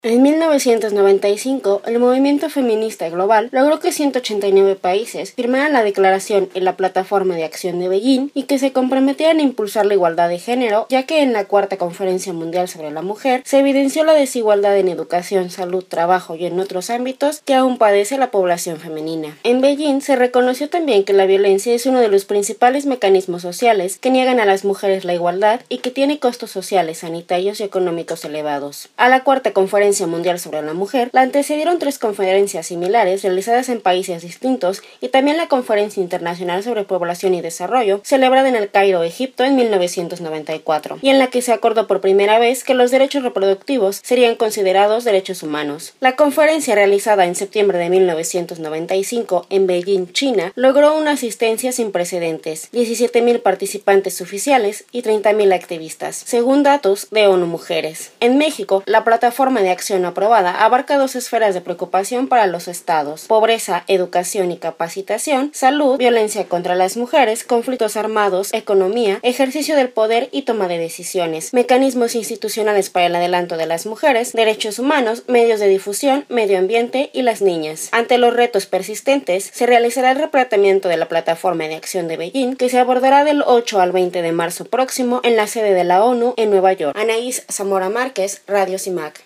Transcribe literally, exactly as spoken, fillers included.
En mil novecientos noventa y cinco, el movimiento feminista global logró que ciento ochenta y nueve países firmaran la declaración en la Plataforma de Acción de Beijing y que se comprometieran a impulsar la igualdad de género, ya que en la Cuarta Conferencia Mundial sobre la Mujer se evidenció la desigualdad en educación, salud, trabajo y en otros ámbitos que aún padece la población femenina. En Beijing se reconoció también que la violencia es uno de los principales mecanismos sociales que niegan a las mujeres la igualdad y que tiene costos sociales, sanitarios y económicos elevados. A la Cuarta Conferencia Mundial sobre la Mujer la antecedieron tres conferencias similares realizadas en países distintos y también la Conferencia Internacional sobre Población y Desarrollo celebrada en el Cairo, Egipto en mil novecientos noventa y cuatro, y en la que se acordó por primera vez que los derechos reproductivos serían considerados derechos humanos. La conferencia realizada en septiembre de mil novecientos noventa y cinco en Beijing, China, logró una asistencia sin precedentes, diecisiete mil participantes oficiales y treinta mil activistas, según datos de ONU Mujeres. En México, la plataforma de acción aprobada abarca dos esferas de preocupación para los estados: pobreza, educación y capacitación, salud, violencia contra las mujeres, conflictos armados, economía, ejercicio del poder y toma de decisiones, mecanismos institucionales para el adelanto de las mujeres, derechos humanos, medios de difusión, medio ambiente y las niñas. Ante los retos persistentes, se realizará el replanteamiento de la plataforma de acción de Beijing, que se abordará del ocho al veinte de marzo próximo en la sede de la ONU en Nueva York. Anaís Zamora Márquez, Radio CIMAC.